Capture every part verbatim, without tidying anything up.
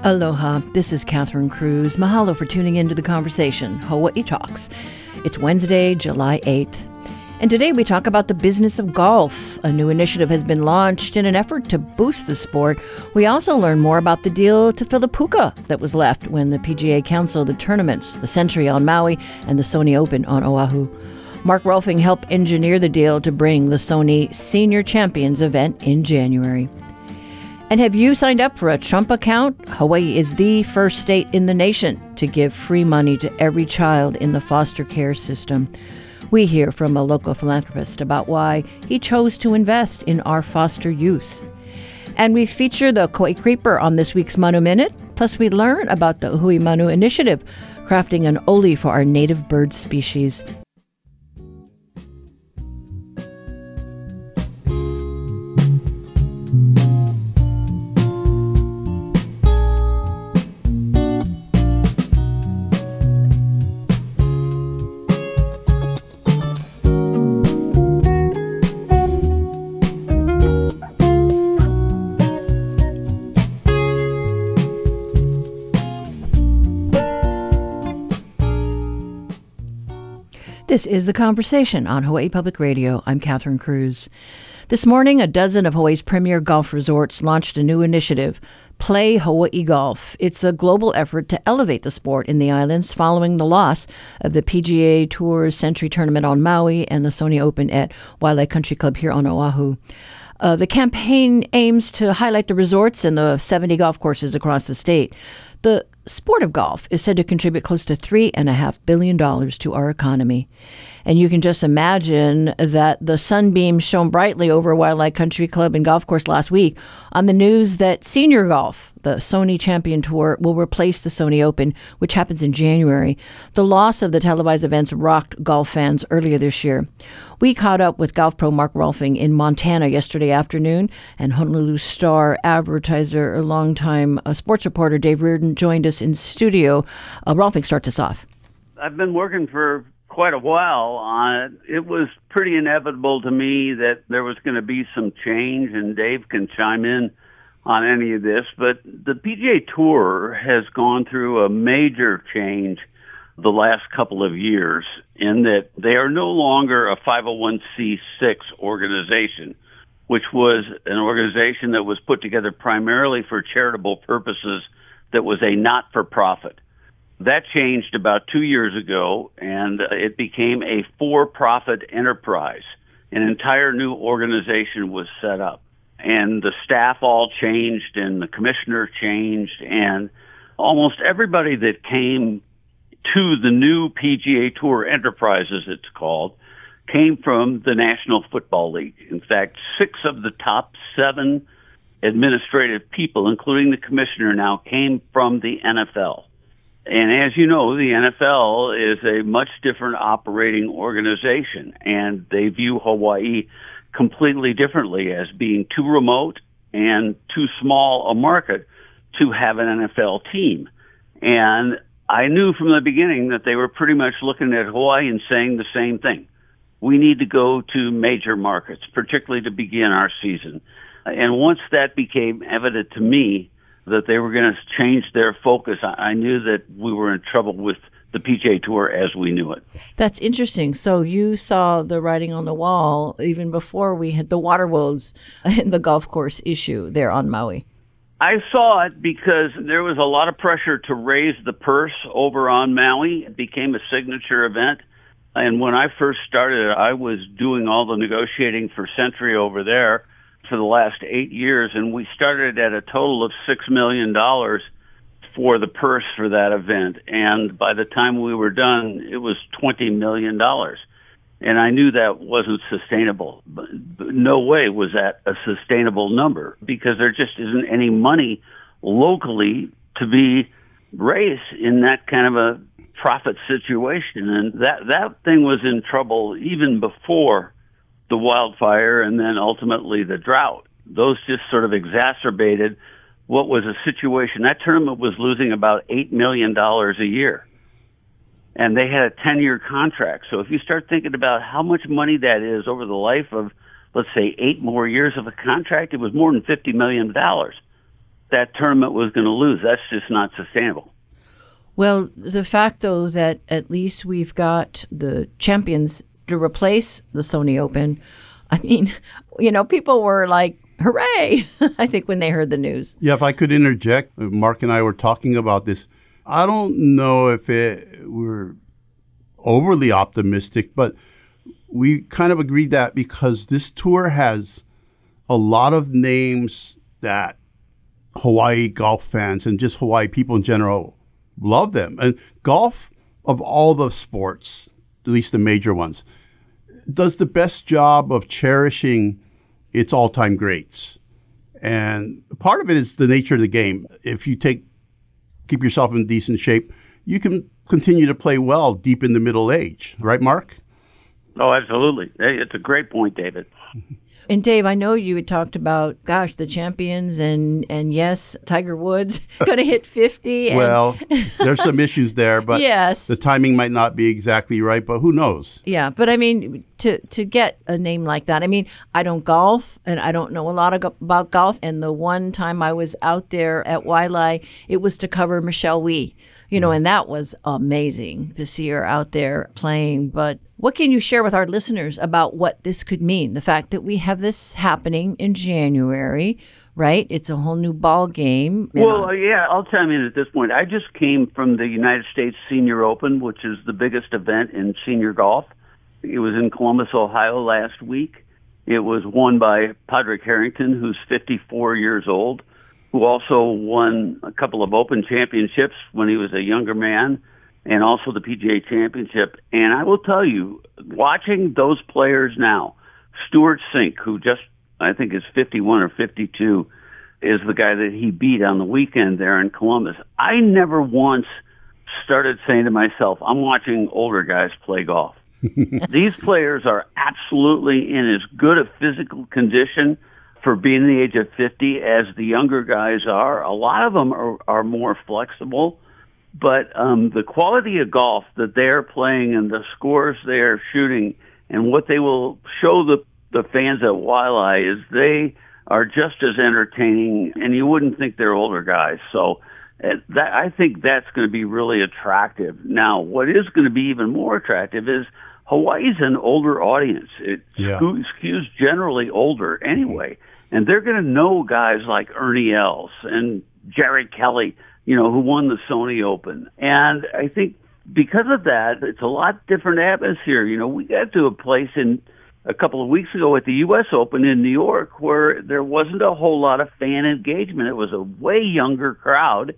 Aloha, this is Catherine Cruz. Mahalo for tuning into the conversation, Hawaii Talks. It's Wednesday, July eighth. And today we talk about the business of golf. A new initiative has been launched in an effort to boost the sport. We also learn more about the deal to fill the puka that was left when the P G A canceled the tournaments, the Century on Maui and the Sony Open on Oahu. Mark Rolfing helped engineer the deal to bring the Sony Senior Champions event in January. And have you signed up for a Trump account? Hawaii is the first state in the nation to give free money to every child in the foster care system. We hear from a local philanthropist about why he chose to invest in our foster youth. And we feature the Kauai Creeper on this week's Manu Minute. Plus we learn about the Hui Manu Initiative, crafting an oli for our native bird species. This is The Conversation on Hawaii Public Radio. I'm Catherine Cruz. This morning, a dozen of Hawaii's premier golf resorts launched a new initiative, Play Hawaii Golf. It's a global effort to elevate the sport in the islands following the loss of the P G A Tour's Century Tournament on Maui and the Sony Open at Waialae Country Club here on Oahu. Uh, the campaign aims to highlight the resorts and the seventy golf courses across the state. The sport of golf is said to contribute close to three and a half billion dollars to our economy. And you can just imagine that the sunbeams shone brightly over Waialae Country Club and Golf Course last week on the news that senior golf, the Sony Champion Tour, will replace the Sony Open, which happens in January. The loss of the televised events rocked golf fans earlier this year. We caught up with golf pro Mark Rolfing in Montana yesterday afternoon, and Honolulu Star advertiser, a longtime uh, sports reporter Dave Reardon joined us in studio. Uh, Rolfing starts us off. I've been working for quite a while on it. It was pretty inevitable to me that there was going to be some change, and Dave can chime in on any of this, but the P G A Tour has gone through a major change the last couple of years in that they are no longer a five oh one c six organization, which was an organization that was put together primarily for charitable purposes, that was a not-for-profit. That changed about two years ago, and it became a for-profit enterprise. An entire new organization was set up, and the staff all changed, and the commissioner changed, and almost everybody that came to the new P G A Tour Enterprise, as it's called, came from the National Football League. In fact, six of the top seven administrative people, including the commissioner now, came from the N F L. And as you know, the N F L is a much different operating organization, and they view Hawaii completely differently, as being too remote and too small a market to have an N F L team. And I knew from the beginning that they were pretty much looking at Hawaii and saying the same thing. We need to go to major markets, particularly to begin our season. And once that became evident to me that they were going to change their focus, I knew that we were in trouble with the P G A Tour as we knew it. That's interesting. So you saw the writing on the wall even before we had the water woes and the golf course issue there on Maui. I saw it because there was a lot of pressure to raise the purse over on Maui. It became a signature event. And when I first started, I was doing all the negotiating for Century over there for the last eight years. And we started at a total of six million dollars for the purse for that event. And by the time we were done, it was twenty million dollars. And I knew that wasn't sustainable. But no way was that a sustainable number, because there just isn't any money locally to be raised in that kind of a profit situation. And that, that thing was in trouble even before the wildfire and then ultimately the drought. Those just sort of exacerbated what was a situation. That tournament was losing about eight million dollars a year. And they had a ten-year contract. So if you start thinking about how much money that is over the life of, let's say, eight more years of a contract, it was more than fifty million dollars. that tournament was going to lose. That's just not sustainable. Well, the fact, though, that at least we've got the champions to replace the Sony Open, I mean, you know, people were like, hooray, I think, when they heard the news. Yeah, if I could interject, Mark and I were talking about this. I don't know if it, we're overly optimistic, but we kind of agreed that because this tour has a lot of names that Hawaii golf fans and just Hawaii people in general love them. And golf, of all the sports, at least the major ones, does the best job of cherishing its all-time greats. And part of it is the nature of the game. If you take keep yourself in decent shape, you can continue to play well deep in the middle age. Right, Mark? Oh, absolutely. It's a great point, David. And Dave, I know you had talked about, gosh, the champions, and, and yes, Tiger Woods going to hit fifty. And well, there's some issues there, but yes. The timing might not be exactly right, but who knows? Yeah, but I mean, to, to get a name like that, I mean, I don't golf, and I don't know a lot of, about golf, and the one time I was out there at Waialae, it was to cover Michelle Wie. You know, and that was amazing to see her out there playing. But what can you share with our listeners about what this could mean? The fact that we have this happening in January, right? It's a whole new ball game. Well, uh, yeah, I'll chime in at this point. I just came from the United States Senior Open, which is the biggest event in senior golf. It was in Columbus, Ohio last week. It was won by Padraig Harrington, who's fifty-four years old, who also won a couple of Open championships when he was a younger man, and also the P G A Championship. And I will tell you, watching those players now, Stuart Sink, who just, I think is fifty-one or fifty-two, is the guy that he beat on the weekend there in Columbus. I never once started saying to myself, I'm watching older guys play golf. These players are absolutely in as good a physical condition for being the age of fifty as the younger guys are. A lot of them are, are more flexible, but um, the quality of golf that they're playing and the scores they're shooting and what they will show the, the fans at Waialae is they are just as entertaining, and you wouldn't think they're older guys. So uh, that, I think that's going to be really attractive. Now, what is going to be even more attractive is Hawaii's an older audience. It yeah. skews, skews generally older anyway. And they're going to know guys like Ernie Els and Jerry Kelly, you know, who won the Sony Open. And I think because of that, it's a lot different atmosphere. You know, we got to a place in a couple of weeks ago at the U S Open in New York where there wasn't a whole lot of fan engagement. It was a way younger crowd.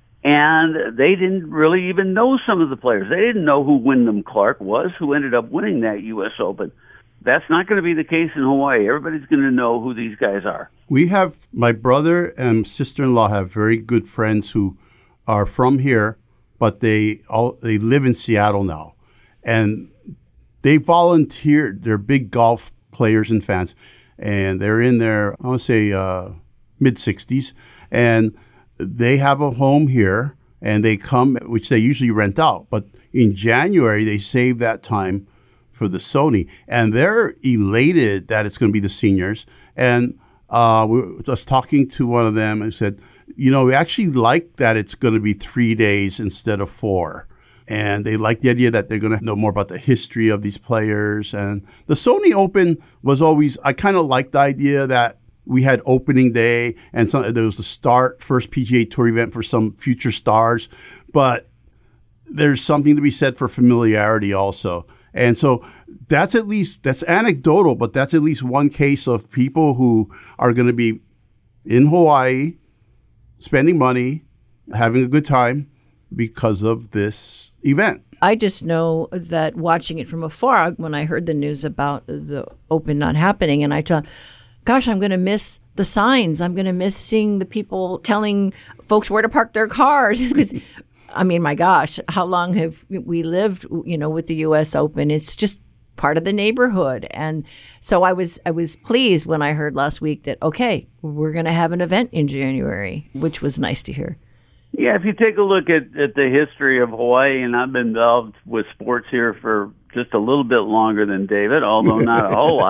And they didn't really even know some of the players. They didn't know who Wyndham Clark was, who ended up winning that U S Open. That's not going to be the case in Hawaii. Everybody's going to know who these guys are. We have, my brother and sister-in-law have very good friends who are from here, but they all they live in Seattle now. And they volunteered. They're big golf players and fans. And they're in their, I want to say, uh, mid-sixties. And they have a home here, and they come, which they usually rent out. But in January, they save that time for the Sony, and they're elated that it's going to be the seniors. And uh, we were just talking to one of them and said, you know, we actually like that it's going to be three days instead of four. And they like the idea that they're going to know more about the history of these players. And the Sony Open was always, I kind of liked the idea that we had opening day and some, there was the start, first P G A Tour event for some future stars. But there's something to be said for familiarity also. And so that's at least, that's anecdotal, but that's at least one case of people who are going to be in Hawaii, spending money, having a good time because of this event. I just know that watching it from afar, when I heard the news about the Open not happening, and I thought, gosh, I'm going to miss the signs. I'm going to miss seeing the people telling folks where to park their cars. Because, I mean, my gosh, how long have we lived, you know, with the U S Open? It's just part of the neighborhood. And so I was I was pleased when I heard last week that, okay, we're going to have an event in January, which was nice to hear. Yeah, if you take a look at, at the history of Hawaii, and I've been involved with sports here for just a little bit longer than David, although not a whole lot.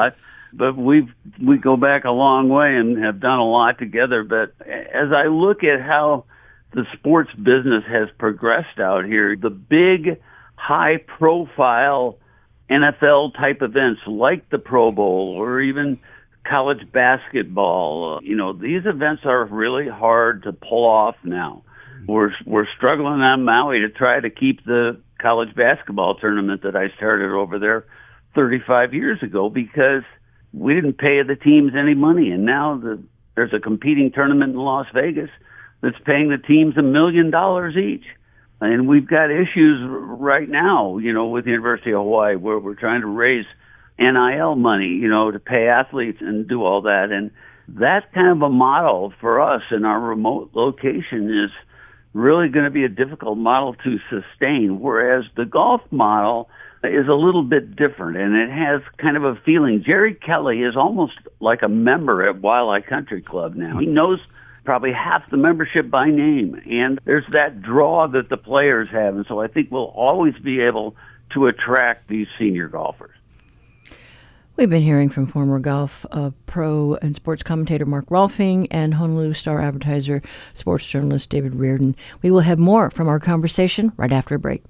but we've we go back a long way and have done a lot together. But as I look at how the sports business has progressed out here, the big, high-profile N F L-type events like the Pro Bowl or even college basketball, you know, these events are really hard to pull off now. We're we're struggling on Maui to try to keep the college basketball tournament that I started over there thirty-five years ago because we didn't pay the teams any money, and now the, there's a competing tournament in Las Vegas that's paying the teams a million dollars each. And we've got issues right now, you know, with the University of Hawaii where we're trying to raise N I L money, you know, to pay athletes and do all that. And that kind of a model for us in our remote location is really going to be a difficult model to sustain, whereas the golf model is a little bit different, and it has kind of a feeling. Jerry Kelly is almost like a member at Waialae Country Club now. He knows probably half the membership by name, and there's that draw that the players have, and so I think we'll always be able to attract these senior golfers. We've been hearing from former golf uh, pro and sports commentator Mark Rolfing and Honolulu Star Advertiser sports journalist David Reardon. We will have more from our conversation right after a break.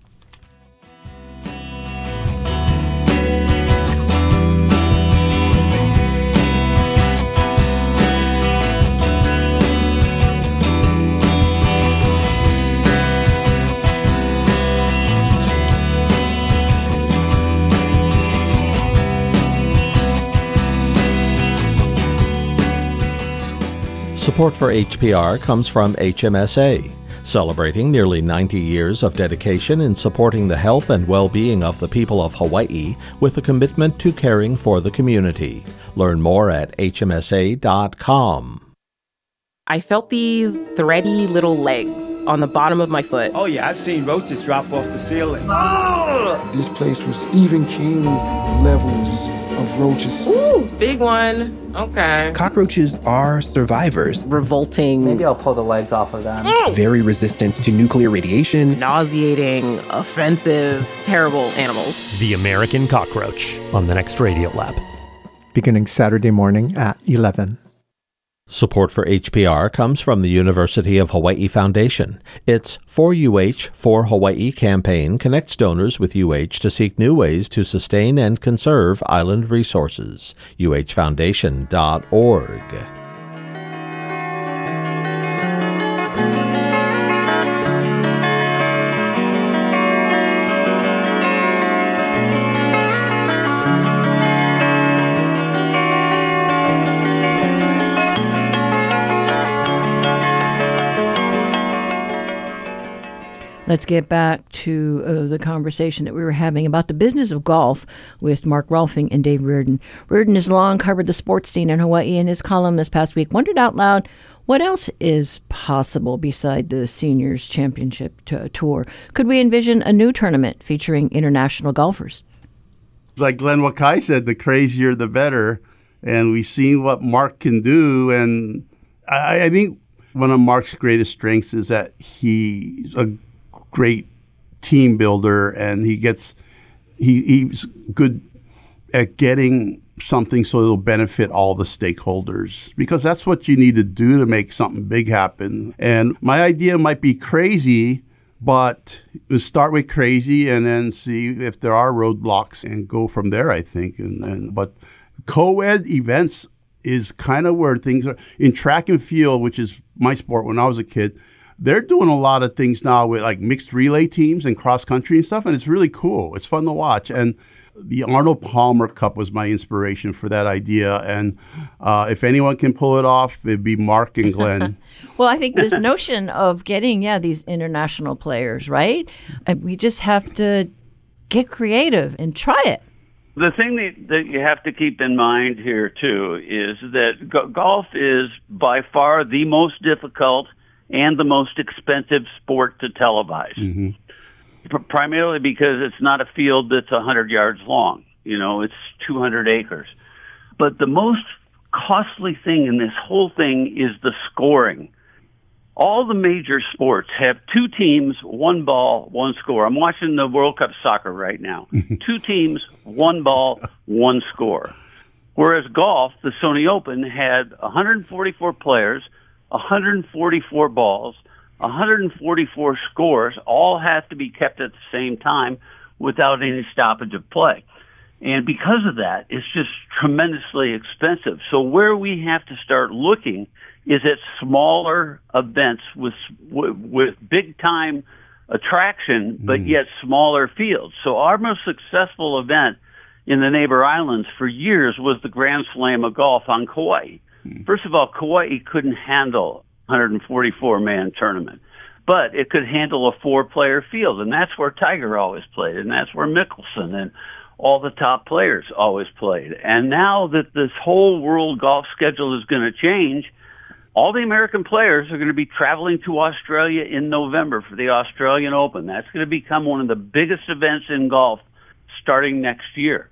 Support for H P R comes from H M S A, celebrating nearly ninety years of dedication in supporting the health and well-being of the people of Hawaii with a commitment to caring for the community. Learn more at H M S A dot com. I felt these thready little legs on the bottom of my foot. Oh yeah, I've seen roaches drop off the ceiling. Oh! This place was Stephen King levels of roaches. Ooh, big one. Okay. Cockroaches are survivors. Revolting. Maybe I'll pull the legs off of them. Mm. Very resistant to nuclear radiation. Nauseating, offensive, terrible animals. The American Cockroach on the next Radiolab. Beginning Saturday morning at eleven. Support for H P R comes from the University of Hawaii Foundation. Its For U H, For Hawaii campaign connects donors with U H to seek new ways to sustain and conserve island resources. U H foundation dot org. Let's get back to uh, the conversation that we were having about the business of golf with Mark Rolfing and Dave Reardon. Reardon has long covered the sports scene in Hawaii. In his column this past week, wondered out loud, what else is possible beside the Seniors Championship t- Tour? Could we envision a new tournament featuring international golfers? Like Glenn Wakai said, the crazier the better. And we've seen what Mark can do. And I, I think one of Mark's greatest strengths is that he's a great team builder, and he gets he he's good at getting something so it'll benefit all the stakeholders, because that's what you need to do to make something big happen. And my idea might be crazy, but we'll start with crazy and then see if there are roadblocks and go from there, I think. And then, but co-ed events is kind of where things are. In track and field, which is my sport when I was a kid, they're doing a lot of things now with like mixed relay teams and cross country and stuff, and it's really cool. It's fun to watch. And the Arnold Palmer Cup was my inspiration for that idea. And uh, if anyone can pull it off, it'd be Mark and Glenn. Well, I think this notion of getting, yeah, these international players, right? And we just have to get creative and try it. The thing that, that you have to keep in mind here, too, is that go- golf is by far the most difficult and the most expensive sport to televise, mm-hmm. P- primarily because it's not a field that's one hundred yards long. You know, it's two hundred acres. But the most costly thing in this whole thing is the scoring. All the major sports have two teams, one ball, one score. I'm watching the World Cup soccer right now. Two teams, one ball, one score. Whereas golf, the Sony Open, had one hundred forty-four players, one hundred forty-four balls, one hundred forty-four scores, all have to be kept at the same time without any stoppage of play. And because of that, it's just tremendously expensive. So where we have to start looking is at smaller events with with big-time attraction, but mm. yet smaller fields. So our most successful event in the neighbor islands for years was the Grand Slam of golf on Kauai. Mm. First of all, Kauai couldn't handle a one hundred forty-four man tournament, but it could handle a four-player field, and that's where Tiger always played, and that's where Mickelson and all the top players always played. And now that this whole world golf schedule is going to change, all the American players are going to be traveling to Australia in November for the Australian Open. That's going to become one of the biggest events in golf starting next year.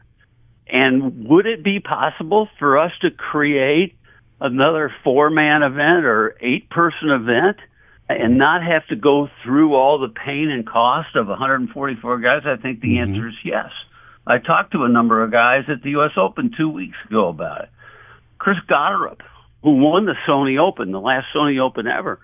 And would it be possible for us to create another four-man event or eight-person event and not have to go through all the pain and cost of one hundred forty-four guys? I think the mm-hmm. answer is yes. I talked to a number of guys at the U S Open two weeks ago about it. Chris Goddard, who won the Sony Open, the last Sony Open ever,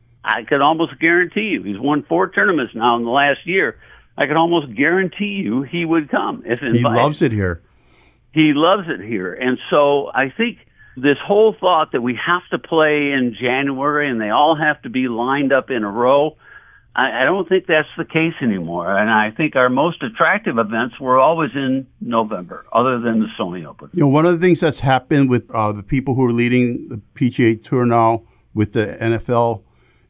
I could almost guarantee you, he's won four tournaments now in the last year, I could almost guarantee you he would come if invited. He loves it here. He loves it here. And so I think this whole thought that we have to play in January and they all have to be lined up in a row, I, I don't think that's the case anymore. And I think our most attractive events were always in November, other than the Sony Open. You know, one of the things that's happened with uh, the people who are leading the P G A Tour now with the N F L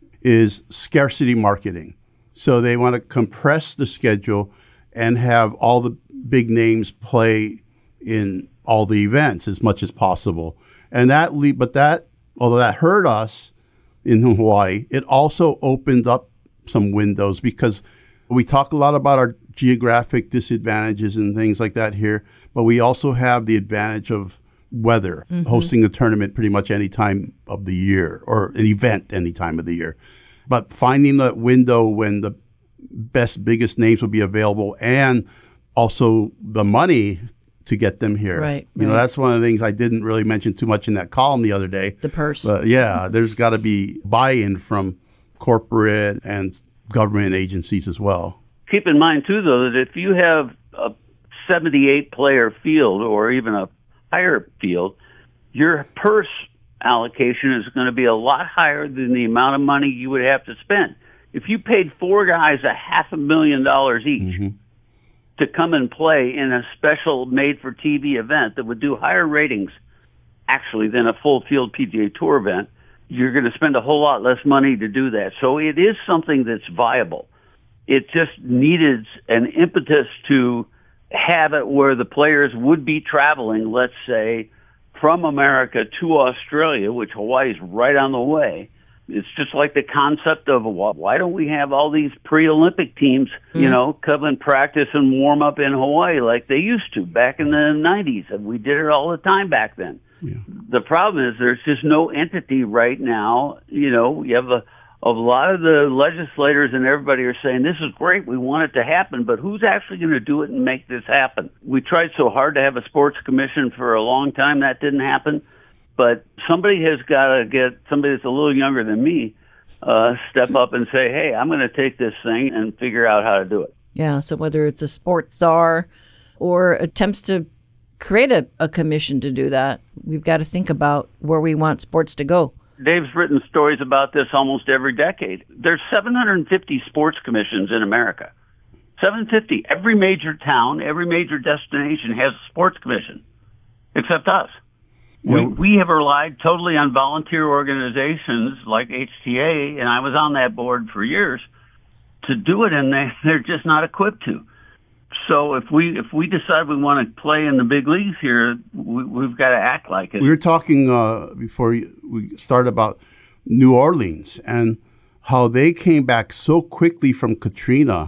is scarcity marketing. So they want to compress the schedule and have all the big names play in all the events as much as possible. And that, le- but that, although that hurt us in Hawaii, it also opened up some windows because we talk a lot about our geographic disadvantages and things like that here, but we also have the advantage of weather, mm-hmm. hosting a tournament pretty much any time of the year or an event any time of the year. But finding that window when the best, biggest names will be available and also the money to get them here. Right. You right. know, that's one of the things I didn't really mention too much in that column the other day. The purse. But yeah, there's got to be buy-in from corporate and government agencies as well. Keep in mind, too, though, that if you have a seventy-eight player field or even a higher field, your purse allocation is going to be a lot higher than the amount of money you would have to spend. If you paid four guys a half a million dollars each mm-hmm. to come and play in a special made-for-T V event that would do higher ratings, actually, than a full-field P G A Tour event, you're going to spend a whole lot less money to do that. So it is something that's viable. It just needed an impetus to have it where the players would be traveling, let's say, from America to Australia, which Hawaii is right on the way. It's just like the concept of, well, why don't we have all these pre-Olympic teams, mm-hmm. you know, come and practice and warm up in Hawaii like they used to back in the nineties, and we did it all the time back then. Yeah. The problem is there's just no entity right now. You know, you have a, a lot of the legislators and everybody are saying, this is great, we want it to happen, but who's actually going to do it and make this happen? We tried so hard to have a sports commission for a long time, that didn't happen. But somebody has got to get, somebody that's a little younger than me, uh, step up and say, hey, I'm going to take this thing and figure out how to do it. Yeah, so whether it's a sports czar or attempts to create a, a commission to do that, we've got to think about where we want sports to go. Dave's written stories about this almost every decade. There's seven hundred fifty sports commissions in America. seven hundred fifty. Every major town, every major destination has a sports commission, except us. We, we have relied totally on volunteer organizations like H T A, and I was on that board for years, to do it, and they, they're just not equipped to. So if we if we decide we want to play in the big leagues here, we, we've got to act like it. We were talking uh, before we started about New Orleans and how they came back so quickly from Katrina,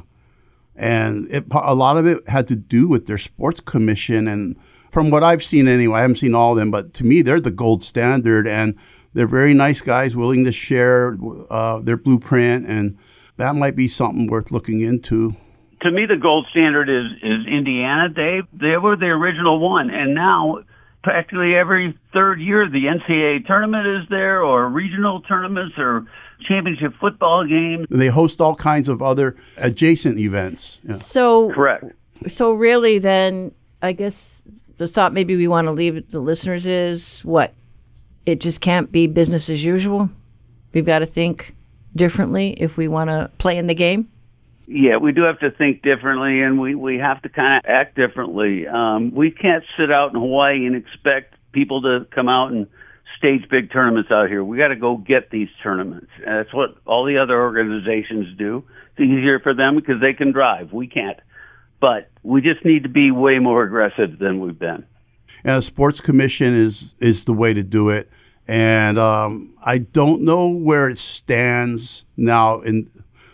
and it, a lot of it had to do with their sports commission. And from what I've seen anyway, I haven't seen all of them, but to me, they're the gold standard, and they're very nice guys willing to share uh, their blueprint, and that might be something worth looking into. To me, the gold standard is, is Indiana, Dave. They were the original one, and now practically every third year the N C A A tournament is there, or regional tournaments, or championship football games. They host all kinds of other adjacent events. Yeah. So correct. So really, then I guess the thought maybe we want to leave the listeners is what? It just can't be business as usual. We've got to think differently if we want to play in the game. Yeah, we do have to think differently, and we, we have to kind of act differently. Um, we can't sit out in Hawaii and expect people to come out and stage big tournaments out here. We got to go get these tournaments. And that's what all the other organizations do. It's easier for them because they can drive. We can't. But we just need to be way more aggressive than we've been. And a sports commission is, is the way to do it. And um, I don't know where it stands now in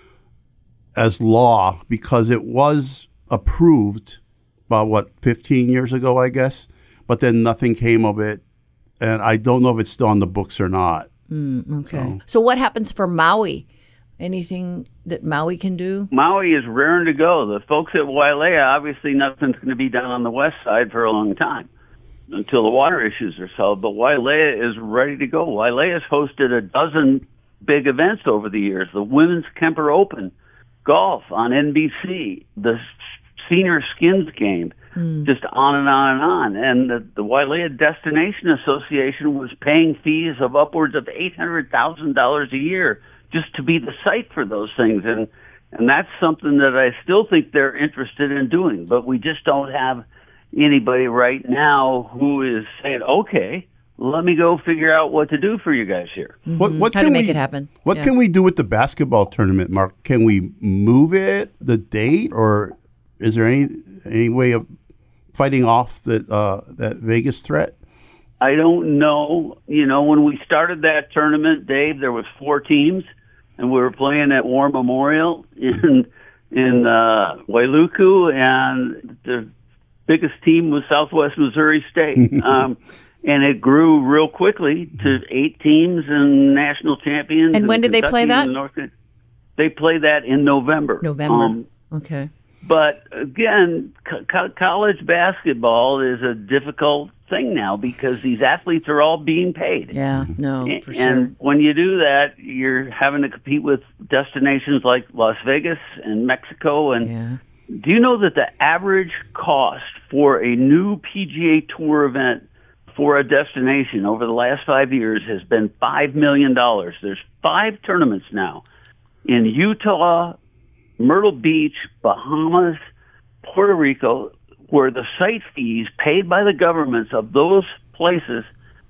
as law, because it was approved about, what, fifteen years ago, I guess, but then nothing came of it, and I don't know if it's still on the books or not. Mm, okay. So. so what happens for Maui? Anything that Maui can do? Maui is raring to go. The folks at Wailea, obviously nothing's going to be done on the west side for a long time until the water issues are solved, but Wailea is ready to go. Wailea has hosted a dozen big events over the years. The Women's Kemper Open, golf on N B C, the senior skins game, mm. just on and on and on. And the, the Wailea Destination Association was paying fees of upwards of eight hundred thousand dollars a year just to be the site for those things. And, and that's something that I still think they're interested in doing, but we just don't have anybody right now who is saying, okay, let me go figure out what to do for you guys here. Mm-hmm. What, what How to make we, it happen. What yeah. can we do with the basketball tournament, Mark? Can we move it, the date, or is there any any way of fighting off the, uh, that Vegas threat? I don't know. You know, when we started that tournament, Dave, there was four teams, and we were playing at War Memorial in in uh, Wailuku, and the biggest team was Southwest Missouri State. um, And it grew real quickly to eight teams and national champions. And when did Kentucky they play that? North, they play that in November. November. Um, okay. But again, co- college basketball is a difficult thing now because these athletes are all being paid. Yeah, no, for and, sure. And when you do that, you're having to compete with destinations like Las Vegas and Mexico. And yeah. do you know that the average cost for a new P G A Tour event for a destination over the last five years has been five million dollars. There's five tournaments now in Utah, Myrtle Beach, Bahamas, Puerto Rico, where the site fees paid by the governments of those places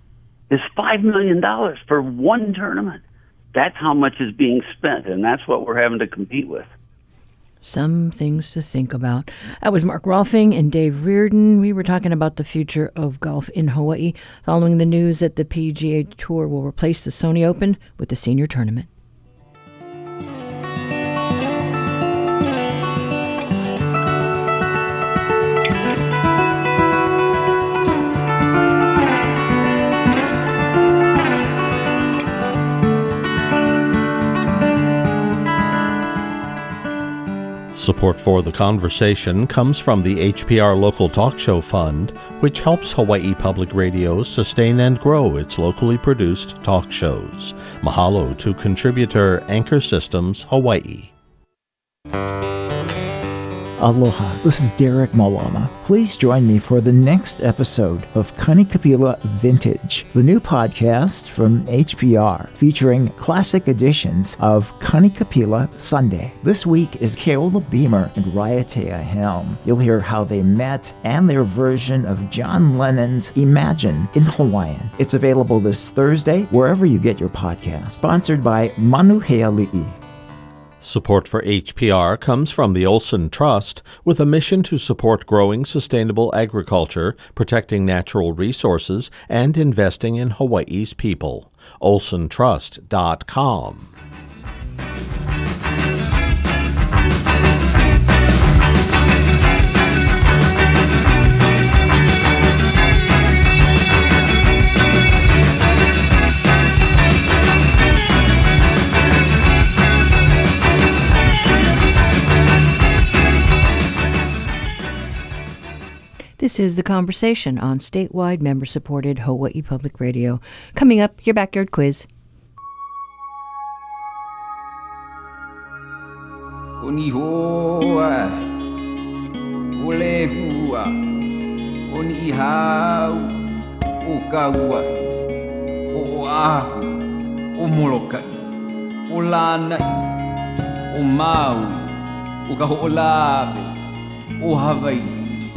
is five million dollars for one tournament. That's how much is being spent, and that's what we're having to compete with. Some things to think about. That was Mark Rolfing and Dave Reardon. We were talking about the future of golf in Hawaii, following the news that the P G A Tour will replace the Sony Open with the Senior Tournament. Support for the conversation comes from the H P R Local Talk Show Fund, which helps Hawaii Public Radio sustain and grow its locally produced talk shows. Mahalo to contributor Anchor Systems Hawaii. Aloha, this is Derek Malama. Please join me for the next episode of Kanikapila Vintage, the new podcast from H P R featuring classic editions of Kanikapila Sunday. This week is Keola Beamer and Raiatea Helm. You'll hear how they met and their version of John Lennon's Imagine in Hawaiian. It's available this Thursday wherever you get your podcast. Sponsored by Manuheali'i. Support for H P R comes from the Olson Trust, with a mission to support growing sustainable agriculture, protecting natural resources, and investing in Hawaii's people. olson trust dot com. This This is The Conversation on statewide member-supported Hawaii Public Radio. Coming up, your backyard quiz. Oni hoa, ole hua, oni hau, o kauai, o ahu, o molokai, o lanai, o Maui, o kaho'olawe, o Hawaii.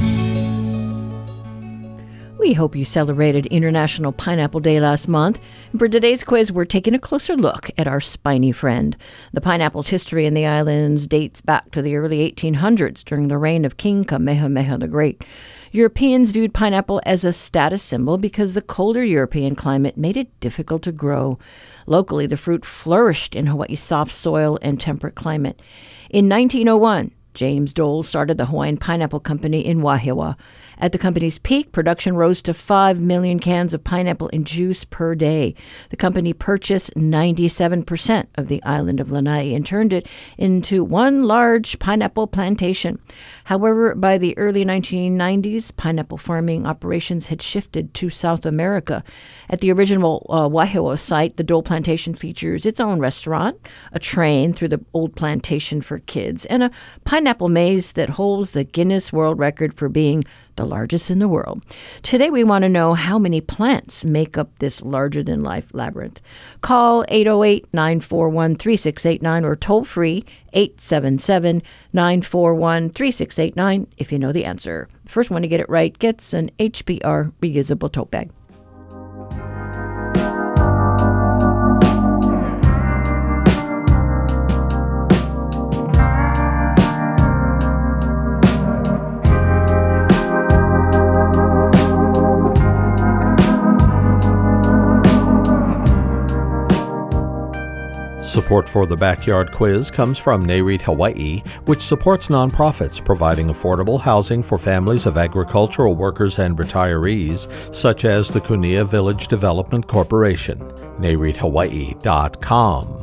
We hope you celebrated International Pineapple Day last month. And for today's quiz, we're taking a closer look at our spiny friend. The pineapple's history in the islands dates back to the early eighteen hundreds during the reign of King Kamehameha the Great. Europeans viewed pineapple as a status symbol because the colder European climate made it difficult to grow. Locally, the fruit flourished in Hawaii's soft soil and temperate climate. In nineteen oh one, James Dole started the Hawaiian Pineapple Company in Wahiawa. At the company's peak, production rose to five million cans of pineapple in juice per day. The company purchased ninety-seven percent of the island of Lanai and turned it into one large pineapple plantation. However, by the early nineteen nineties, pineapple farming operations had shifted to South America. At the original uh, Wahiawa site, the Dole Plantation features its own restaurant, a train through the old plantation for kids, and a pineapple maze that holds the Guinness World Record for being the largest in the world. Today we want to know how many plants make up this larger-than-life labyrinth. Call eight oh eight, nine four one, three six eight nine or toll-free eight seven seven, nine four one, three six eight nine if you know the answer. The first one to get it right gets an H P R reusable tote bag. Support for the Backyard Quiz comes from NAREIT Hawaii, which supports nonprofits providing affordable housing for families of agricultural workers and retirees, such as the Kunia Village Development Corporation. nareit hawaii dot com.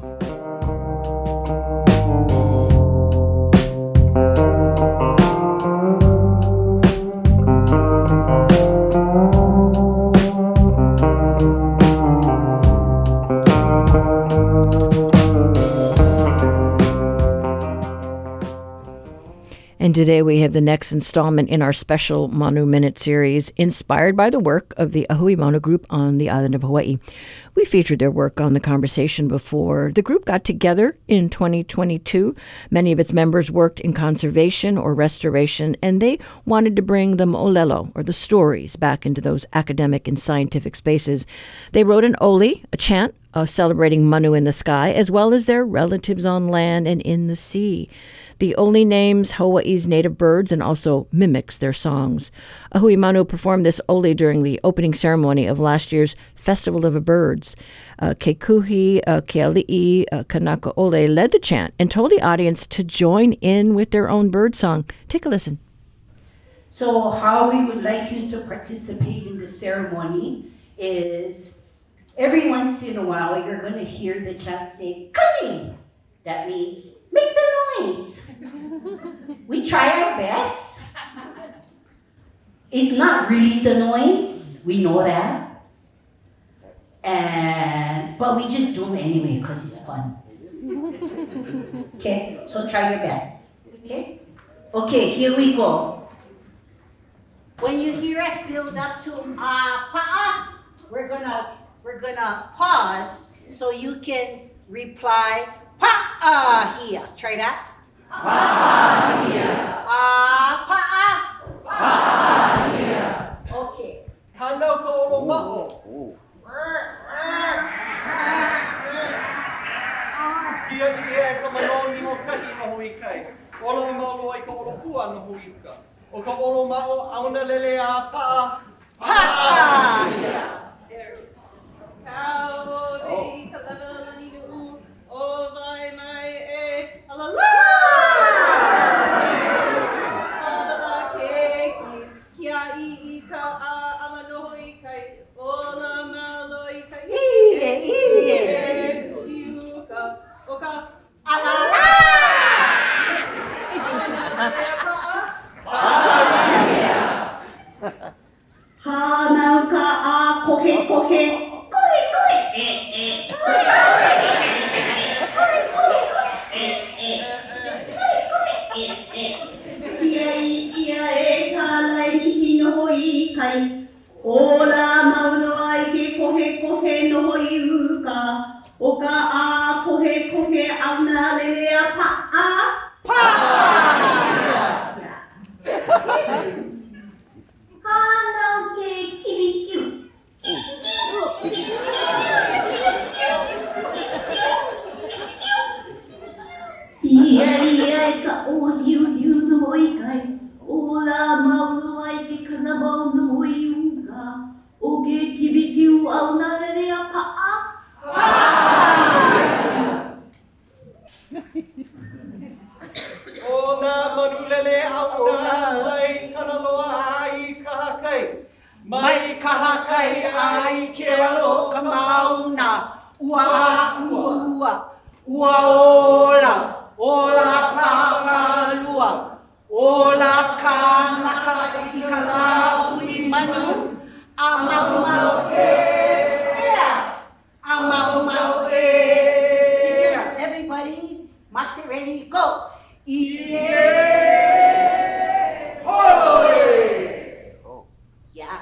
And today we have the next installment in our special Manu Minute series, inspired by the work of the Ahui Manu Group on the island of Hawaii. We featured their work on The Conversation before. The group got together in twenty twenty-two. Many of its members worked in conservation or restoration, and they wanted to bring the mo'olelo, or the stories, back into those academic and scientific spaces. They wrote an oli, a chant, Uh, celebrating Manu in the sky, as well as their relatives on land and in the sea. The Oli names Hawaii's native birds and also mimics their songs. Ahui Manu performed this Oli during the opening ceremony of last year's Festival of the Birds. Uh, Kekuhi uh, Keali'i uh, Kanaka Ole led the chant and told the audience to join in with their own bird song. Take a listen. So how we would like you to participate in the ceremony is every once in a while, you're going to hear the chant say, "Kani!" That means, make the noise. We try our best. It's not really the noise. We know that. And, but we just do them anyway because it's fun. Okay, so try your best. Okay? Okay, here we go. When you hear us build up to uh, pa'a, we're going to We're gonna pause so you can reply pa'ahia. Try that. Pa'ahia. Ah, pa'a. Pa'ahia. Okay. Hana ko ma'o. Kia ia ka manoni mo kahi no hui kai. Olo ma'o ai ka olo pua no hui ka. O ka olo ma'o auna lele a pa'a. Pa'ahia. Kaoi kalavalani u o vai mai e alala ala keki kia I ka a amanoho I kai ola malo I kai ie ie iu ka o ka alala O ka a kohe kohe auna lelea pa'a. Pa'a! Hanau ke kibikiu. Ia ia ka o hiu hiu no hoi kai. O la maunu ai ke kana maunu hoi unga. O ke kibikiu auna lelea pa'a. O nā manulele au nā mai kanaloa ai kahakai. Mai kahakai ai ke alo ka mauna. Ua ua. Ua ola. Ola ka lua. Ola ka naka i ka la ui manu. A mau mau e. A mau mau e. This is everybody. Maxi ready, go. Yeah. Oh, yeah.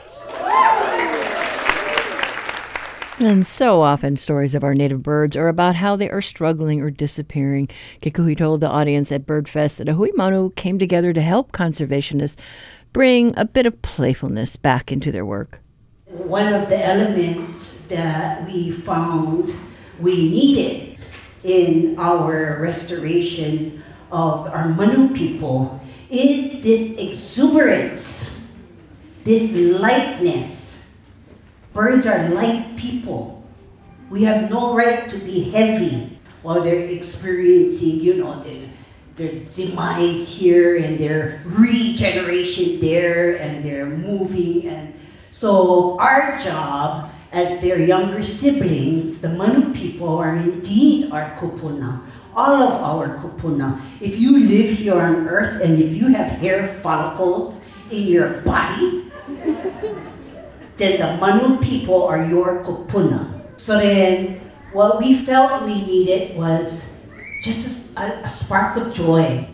And so often, stories of our native birds are about how they are struggling or disappearing. Kekuhi told the audience at Birdfest that Ahui Manu came together to help conservationists bring a bit of playfulness back into their work. One of the elements that we found we needed in our restoration of our Manu people is this exuberance, this lightness. Birds are light people. We have no right to be heavy while they're experiencing, you know, their, their demise here and their regeneration there, and they're moving. And so our job as their younger siblings, the Manu people, are indeed our kupuna. All of our kupuna. If you live here on earth and if you have hair follicles in your body, then the Manu people are your kupuna. So then what we felt we needed was just a, a spark of joy.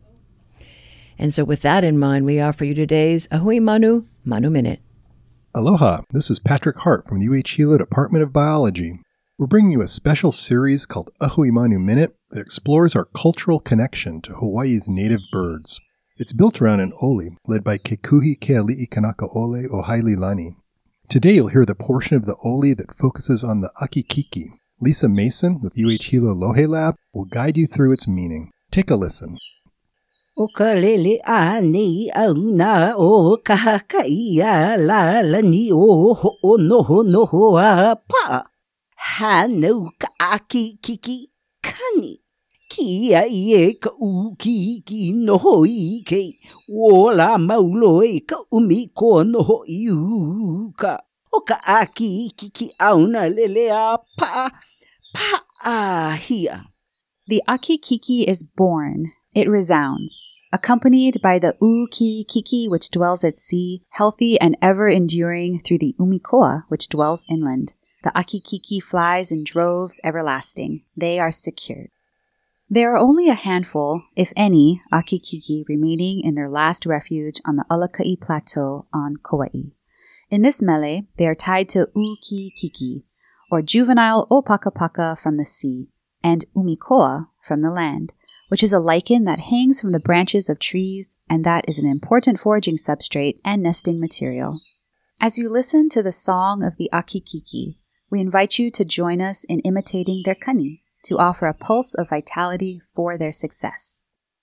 And so with that in mind, we offer you today's Ahui Manu, Manu Minute. Aloha, this is Patrick Hart from the U H Hilo Department of Biology. We're bringing you a special series called Ahui Manu Minute that explores our cultural connection to Hawaii's native birds. It's built around an oli led by Kekuhi Keali'i Kanaka Ole o Haililani. Today you'll hear the portion of the oli that focuses on the akikiki. Lisa Mason with U H Hilo Lohe Lab will guide you through its meaning. Take a listen. O ka lele a nei au nā o kahakai a la lani o ho o noho noho a pa. Hanau ka aki kiki kani. Kia ie ka uki ki noho i kei. O la maulo e ka umi ko noho i uka. O ka aki kiki auna lele a pa. Pa a hia. The akikiki is born. It resounds, accompanied by the u-ki-kiki, which dwells at sea, healthy and ever-enduring through the umikoa, which dwells inland. The akikiki flies in droves everlasting. They are secured. There are only a handful, if any, akikiki remaining in their last refuge on the Alakai Plateau on Kauai. In this mele, they are tied to u-ki-kiki, or juvenile opakapaka from the sea, and umikoa from the land, which is a lichen that hangs from the branches of trees and that is an important foraging substrate and nesting material. As you listen to the song of the akikiki, we invite you to join us in imitating their kani to offer a pulse of vitality for their success.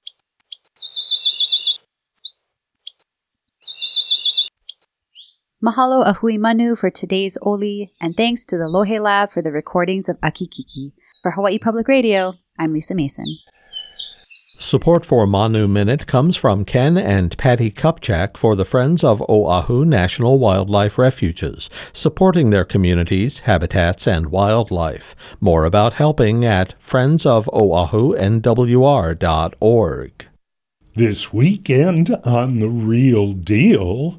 Mahalo Ahui Manu for today's oli, and thanks to the Lohe Lab for the recordings of akikiki. For Hawaii Public Radio, I'm Lisa Mason. Support for Manu Minute comes from Ken and Patty Kupchak for the Friends of Oahu National Wildlife Refuges, supporting their communities, habitats, and wildlife. More about helping at friends of oahu n w r dot org. This weekend on The Real Deal,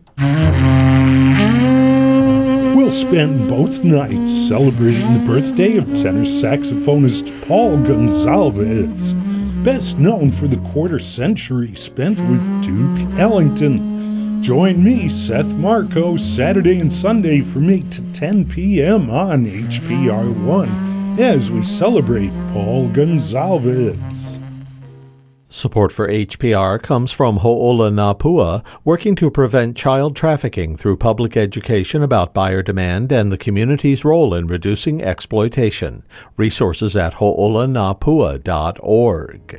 we'll spend both nights celebrating the birthday of tenor saxophonist Paul Gonsalves, best known for the quarter century spent with Duke Ellington. Join me, Seth Marco, Saturday and Sunday from eight to ten p.m. on H P R one as we celebrate Paul Gonsalves. Support for H P R comes from Ho'olanapua, working to prevent child trafficking through public education about buyer demand and the community's role in reducing exploitation. Resources at ho'olanapua dot org.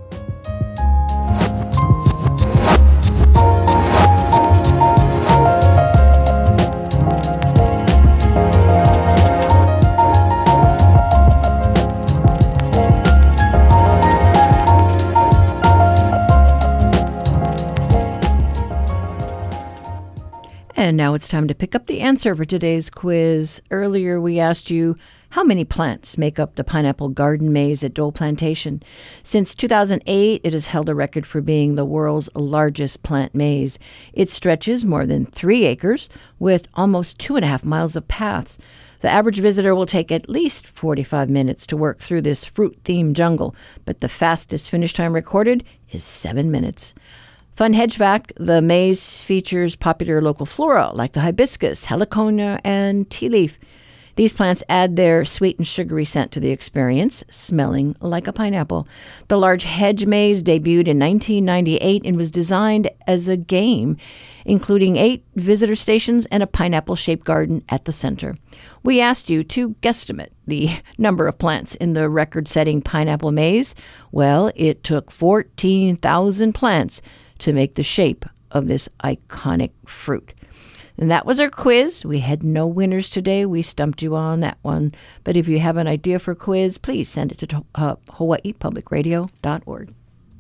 And now it's time to pick up the answer for today's quiz. Earlier we asked you, how many plants make up the pineapple garden maze at Dole Plantation? Since two thousand eight, it has held a record for being the world's largest plant maze. It stretches more than three acres with almost two and a half miles of paths. The average visitor will take at least forty-five minutes to work through this fruit-themed jungle, but the fastest finish time recorded is seven minutes. Fun hedge fact, the maze features popular local flora like the hibiscus, heliconia, and tea leaf. These plants add their sweet and sugary scent to the experience, smelling like a pineapple. The large hedge maze debuted in nineteen ninety-eight and was designed as a game, including eight visitor stations and a pineapple-shaped garden at the center. We asked you to guesstimate the number of plants in the record-setting pineapple maze. Well, it took fourteen thousand plants to make the shape of this iconic fruit. And that was our quiz. We had no winners today. We stumped you on that one. But if you have an idea for a quiz, please send it to uh, Hawaii Public Radio dot org.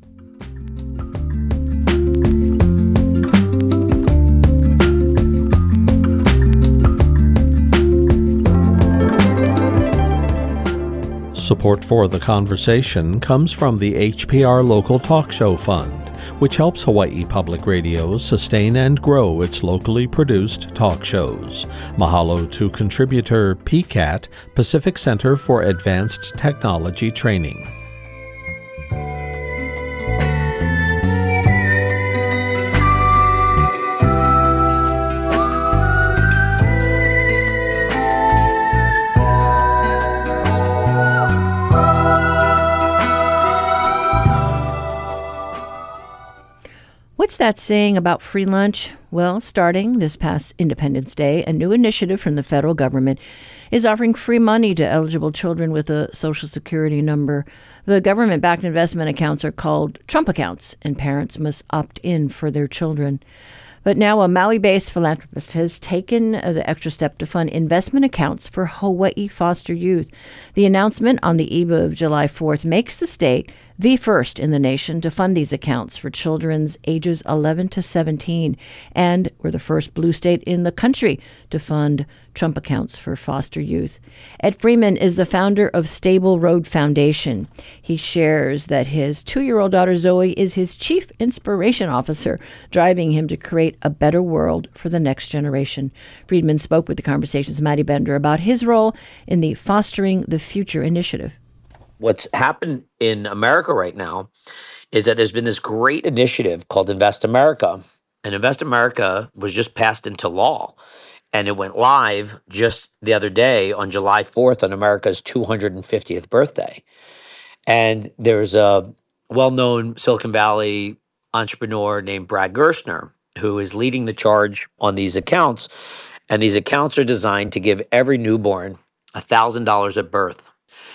Support for the conversation comes from the H P R Local Talk Show Fund, which helps Hawaii Public Radio sustain and grow its locally produced talk shows. Mahalo to contributor P C A T, Pacific Center for Advanced Technology Training. What's that saying about free lunch? Well, starting this past Independence Day, a new initiative from the federal government is offering free money to eligible children with a Social Security number. The government-backed investment accounts are called Trump accounts, and parents must opt in for their children. But now a Maui-based philanthropist has taken the extra step to fund investment accounts for Hawaii foster youth. The announcement on the eve of July fourth makes the state the first in the nation to fund these accounts for children's ages eleven to seventeen, and we're the first blue state in the country to fund Trump accounts for foster youth. Ed Freeman is the founder of Stable Road Foundation. He shares that his two-year-old daughter Zoe is his chief inspiration officer, driving him to create a better world for the next generation. Freeman spoke with the Conversation's Maddie Bender about his role in the Fostering the Future initiative. What's happened in America right now is that there's been this great initiative called Invest America. And Invest America was just passed into law. And it went live just the other day on July fourth on America's two hundred fiftieth birthday. And there's a well-known Silicon Valley entrepreneur named Brad Gerstner who is leading the charge on these accounts. And these accounts are designed to give every newborn one thousand dollars at birth.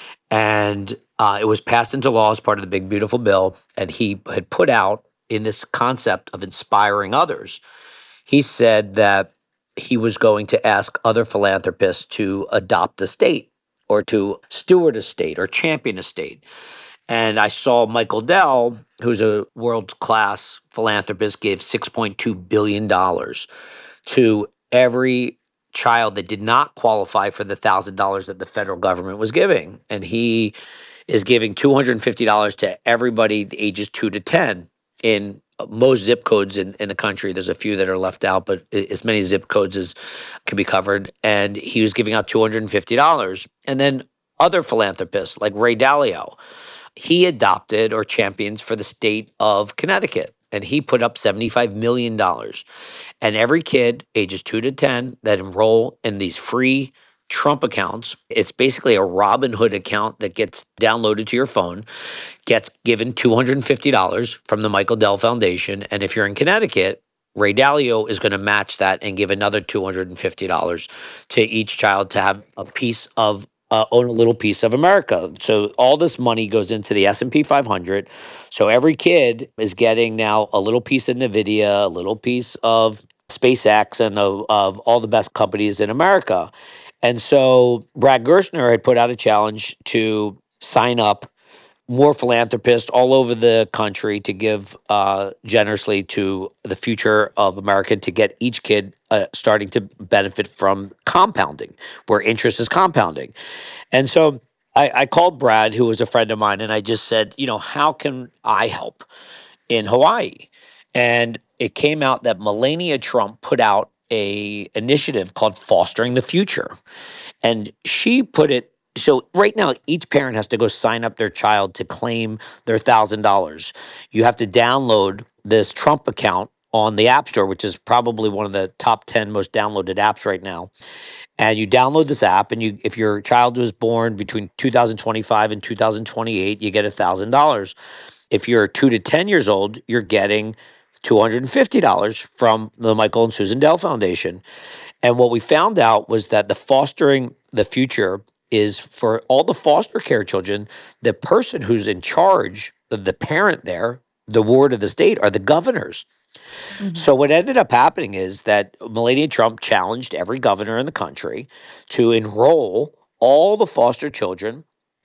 And uh, it was passed into law as part of the Big Beautiful Bill. And he had put out in this concept of inspiring others, he said that he was going to ask other philanthropists to adopt a state or to steward a state or champion a state. And I saw Michael Dell, who's a world-class philanthropist, gave six point two billion dollars to every child that did not qualify for the one thousand dollars that the federal government was giving. And he is giving two hundred fifty dollars to everybody ages two to ten in most zip codes in, in the country. There's a few that are left out, but as many zip codes as can be covered. And he was giving out two hundred fifty dollars. And then other philanthropists like Ray Dalio, he adopted or champions for the state of Connecticut. And he put up seventy-five million dollars. And every kid ages two to ten that enroll in these free Trump accounts. It's basically a Robinhood account that gets downloaded to your phone, gets given two hundred fifty dollars from the Michael Dell Foundation. And if you're in Connecticut, Ray Dalio is going to match that and give another two hundred fifty dollars to each child to have a piece of, uh, own a little piece of America. So all this money goes into the S and P five hundred. So every kid is getting now a little piece of NVIDIA, a little piece of SpaceX, and of, of all the best companies in America. And so Brad Gerstner had put out a challenge to sign up more philanthropists all over the country to give uh, generously to the future of America, to get each kid uh, starting to benefit from compounding, where interest is compounding. And so I, I called Brad, who was a friend of mine, and I just said, you know, how can I help in Hawaii? And it came out that Melania Trump put out a initiative called Fostering the Future. And she put it, so right now, each parent has to go sign up their child to claim their one thousand dollars. You have to download this Trump account on the App Store, which is probably one of the top ten most downloaded apps right now. And you download this app, and you, if your child was born between two thousand twenty-five and two thousand twenty-eight, you get one thousand dollars. If you're two to ten years old, you're getting two hundred fifty dollars from the Michael and Susan Dell Foundation. And what we found out was that the Fostering the Future is for all the foster care children, the person who's in charge, the parent there, the ward of the state, are the governors. Mm-hmm. So what ended up happening is that Melania Trump challenged every governor in the country to enroll all the foster children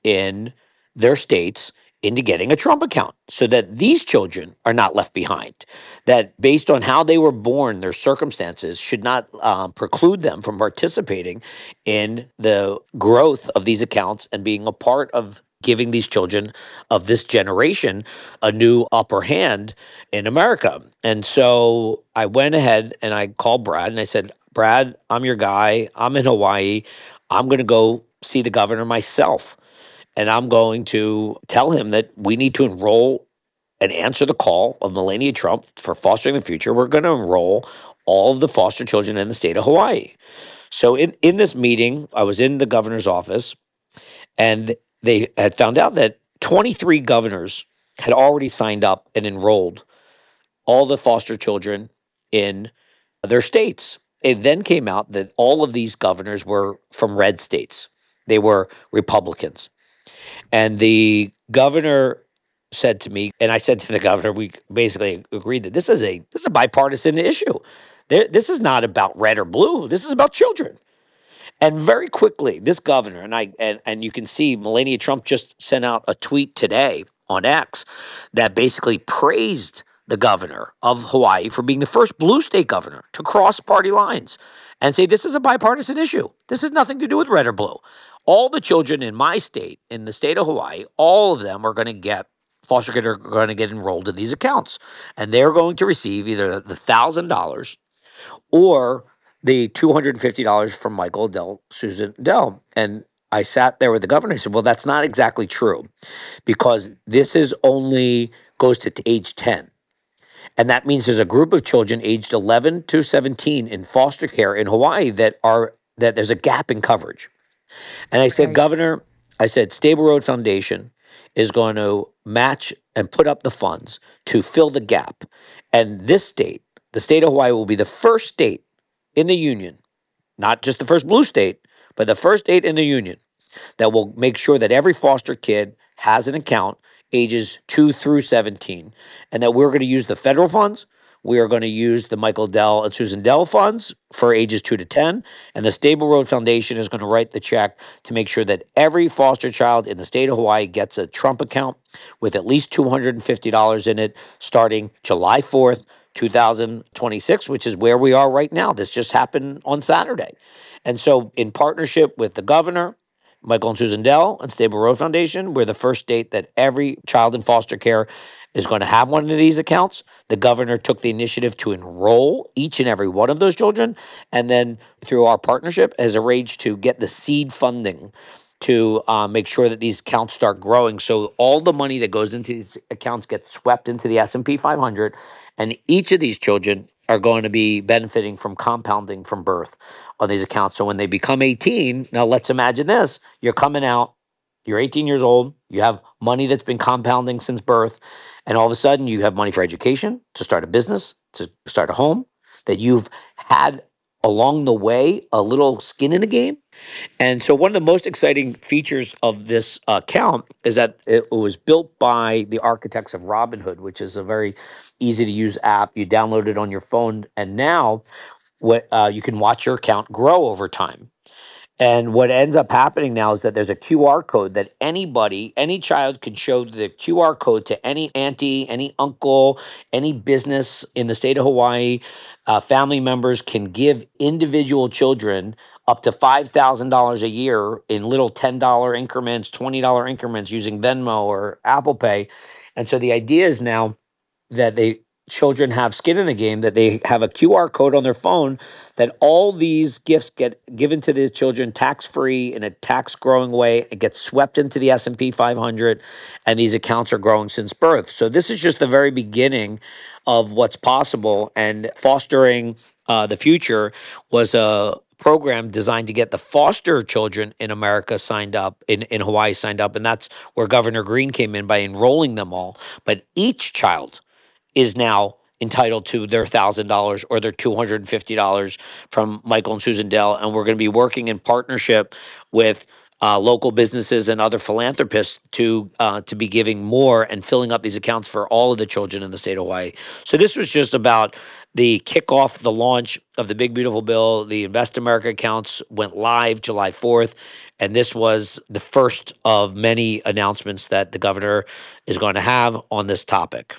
in their states into getting a Trump account, so that these children are not left behind, that based on how they were born, their circumstances should not um, preclude them from participating in the growth of these accounts and being a part of giving these children of this generation a new upper hand in America. And so I went ahead and I called Brad and I said, Brad, I'm your guy. I'm in Hawaii. I'm going to go see the governor myself. And I'm going to tell him that we need to enroll and answer the call of Melania Trump for Fostering the Future. We're going to enroll all of the foster children in the state of Hawaii. So in, in this meeting, I was in the governor's office, and they had found out that twenty-three governors had already signed up and enrolled all the foster children in their states. It then came out that all of these governors were from red states. They were Republicans. And the governor said to me, and I said to the governor, we basically agreed that this is a this is a bipartisan issue. There, this is not about red or blue. This is about children. And very quickly, this governor, and I and, and you can see Melania Trump just sent out a tweet today on X that basically praised the governor of Hawaii for being the first blue state governor to cross party lines and say this is a bipartisan issue. This has nothing to do with red or blue. All the children in my state, in the state of Hawaii, all of them are going to get, foster kids are going to get enrolled in these accounts. And they're going to receive either the one thousand dollars or the two hundred fifty dollars from Michael Dell, Susan Dell. And I sat there with the governor. I said, well, that's not exactly true, because this is only goes to age ten. And that means there's a group of children aged eleven to seventeen in foster care in Hawaii that are that there's a gap in coverage. And I said, right. Governor, I said, Stable Road Foundation is going to match and put up the funds to fill the gap. And this state, the state of Hawaii, will be the first state in the union, not just the first blue state, but the first state in the union that will make sure that every foster kid has an account ages two through seventeen, and that we're going to use the federal funds. We are going to use the Michael Dell and Susan Dell funds for ages two to ten, and the Stable Road Foundation is going to write the check to make sure that every foster child in the state of Hawaii gets a Trump account with at least two hundred fifty dollars in it starting July fourth, two thousand twenty-six, which is where we are right now. This just happened on Saturday. And so in partnership with the governor, Michael and Susan Dell, and Stable Road Foundation, we're the first state that every child in foster care is going to have one of these accounts. The governor took the initiative to enroll each and every one of those children, and then through our partnership has arranged to get the seed funding to uh, make sure that these accounts start growing. So all the money that goes into these accounts gets swept into the S and P five hundred, and each of these children are going to be benefiting from compounding from birth on these accounts. So when they become eighteen, now let's imagine this, you're coming out, you're eighteen years old, you have money that's been compounding since birth, and all of a sudden you have money for education, to start a business, to start a home, that you've had along the way a little skin in the game. And so one of the most exciting features of this account is that it was built by the architects of Robinhood, which is a very easy to use app. You download it on your phone, and now what uh, you can watch your account grow over time. And what ends up happening now is that there's a Q R code that anybody, any child can show the Q R code to any auntie, any uncle, any business in the state of Hawaii. Uh, family members can give individual children up to five thousand dollars a year in little ten dollar increments, twenty dollar increments using Venmo or Apple Pay. And so the idea is now that they children have skin in the game, that they have a Q R code on their phone, that all these gifts get given to the children tax-free in a tax-growing way. It gets swept into the S and P five hundred, and these accounts are growing since birth. So this is just the very beginning of what's possible, and Fostering uh, the Future was a program designed to get the foster children in America signed up, in, in Hawaii signed up, and that's where Governor Green came in by enrolling them all. But each child is now entitled to their one thousand dollars or their two hundred fifty dollars from Michael and Susan Dell. And we're going to be working in partnership with uh, local businesses and other philanthropists to uh, to be giving more and filling up these accounts for all of the children in the state of Hawaii. So this was just about the kickoff, the launch of the Big Beautiful Bill. The Invest America accounts went live July fourth. And this was the first of many announcements that the governor is going to have on this topic.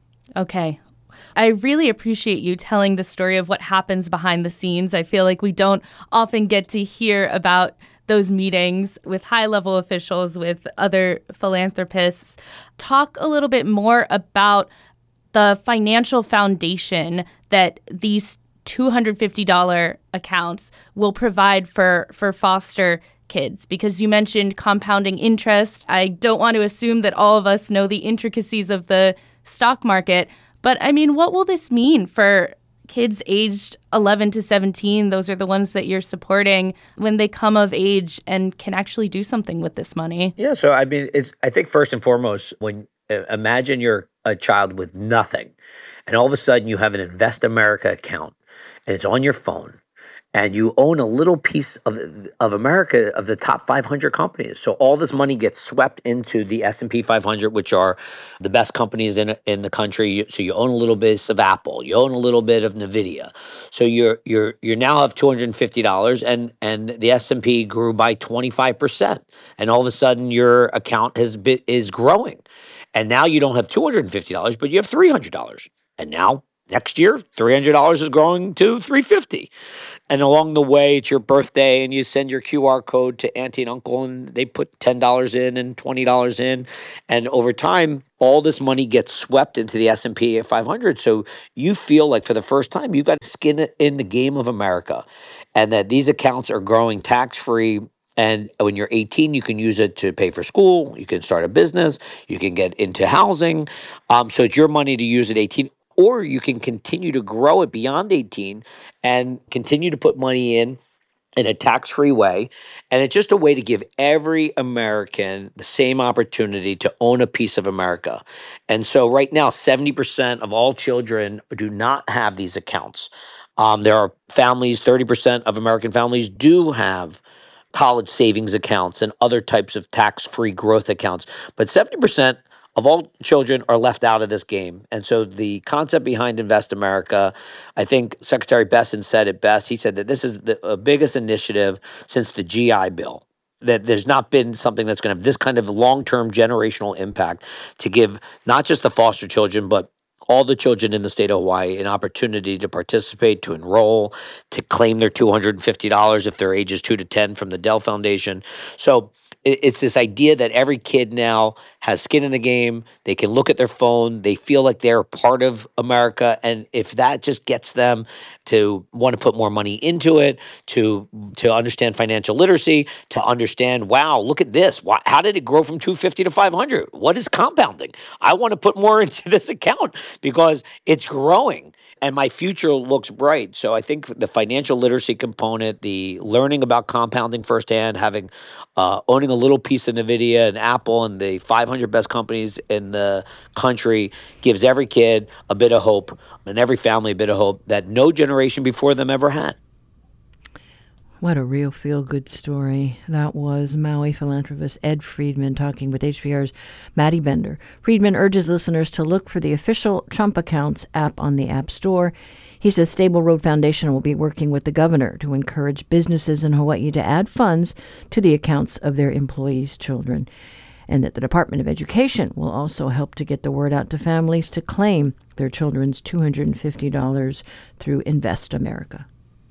Okay. I really appreciate you telling the story of what happens behind the scenes. I feel like we don't often get to hear about those meetings with high-level officials, with other philanthropists. Talk a little bit more about the financial foundation that these two hundred fifty dollars accounts will provide for, for foster kids, because you mentioned compounding interest. I don't want to assume that all of us know the intricacies of the stock market, but I mean, what will this mean for kids aged eleven to seventeen? Those are the ones that you're supporting when they come of age and can actually do something with this money. Yeah, so I mean, it's I think first and foremost, when uh, imagine you're a child with nothing, and all of a sudden you have an Invest America account, and it's on your phone, and you own a little piece of of America, of the top five hundred companies. So all this money gets swept into the S and P five hundred, which are the best companies in in the country. So you own a little bit of Apple, you own a little bit of Nvidia. So you're you're you now have two hundred fifty dollars, and and the S and P grew by twenty-five percent, and all of a sudden your account has been is growing, and now you don't have two hundred fifty dollars, but you have three hundred dollars, and now next year three hundred dollars is growing to three hundred fifty dollars. And along the way, it's your birthday, and you send your Q R code to auntie and uncle, and they put ten dollars in and twenty dollars in. And over time, all this money gets swept into the S and P five hundred. So you feel like for the first time, you've got skin in the game of America, and that these accounts are growing tax-free. And when you're eighteen, you can use it to pay for school. You can start a business. You can get into housing. Um, so it's your money to use at eighteen. Or you can continue to grow it beyond eighteen and continue to put money in in a tax-free way. And it's just a way to give every American the same opportunity to own a piece of America. And so right now, seventy percent of all children do not have these accounts. Um, there are families, thirty percent of American families do have college savings accounts and other types of tax-free growth accounts. But seventy percent of all children are left out of this game. And so the concept behind Invest America, I think Secretary Besson said it best. He said that this is the uh, biggest initiative since the G I Bill, that there's not been something that's going to have this kind of long-term generational impact to give not just the foster children, but all the children in the state of Hawaii an opportunity to participate, to enroll, to claim their two hundred fifty dollars if their age is two to ten from the Dell Foundation. So it, it's this idea that every kid now has skin in the game. They can look at their phone. They feel like they're part of America. And if that just gets them to want to put more money into it, to to understand financial literacy, to understand, wow, look at this. Why, how did it grow from two hundred fifty to five hundred? What is compounding? I want to put more into this account because it's growing and my future looks bright. So I think the financial literacy component, the learning about compounding firsthand, having uh, owning a little piece of NVIDIA and Apple and the five hundred best companies in the country gives every kid a bit of hope and every family a bit of hope that no generation before them ever had. What a real feel-good story. That was Maui philanthropist Ed Friedman talking with H P R's Maddie Bender. Friedman urges listeners to look for the official Trump Accounts app on the App Store. He says Stable Road Foundation will be working with the governor to encourage businesses in Hawaii to add funds to the accounts of their employees' children, and that the Department of Education will also help to get the word out to families to claim their children's two hundred fifty dollars through Invest America.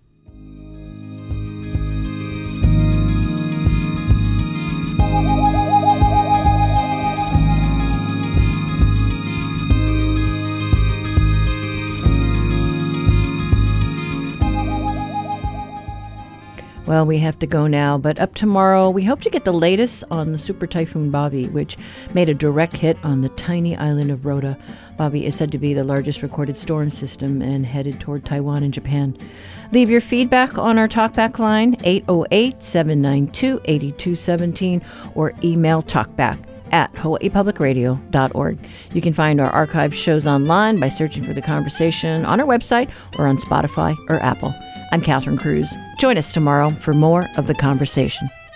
Well, we have to go now, but up tomorrow, we hope to get the latest on the Super Typhoon Bobby, which made a direct hit on the tiny island of Rota. Bobby is said to be the largest recorded storm system and headed toward Taiwan and Japan. Leave your feedback on our talkback line, eight oh eight, seven nine two, eight two one seven, or email talkback at hawaii public radio dot org. You can find our archived shows online by searching for The Conversation on our website or on Spotify or Apple. I'm Catherine Cruz. Join us tomorrow for more of The Conversation.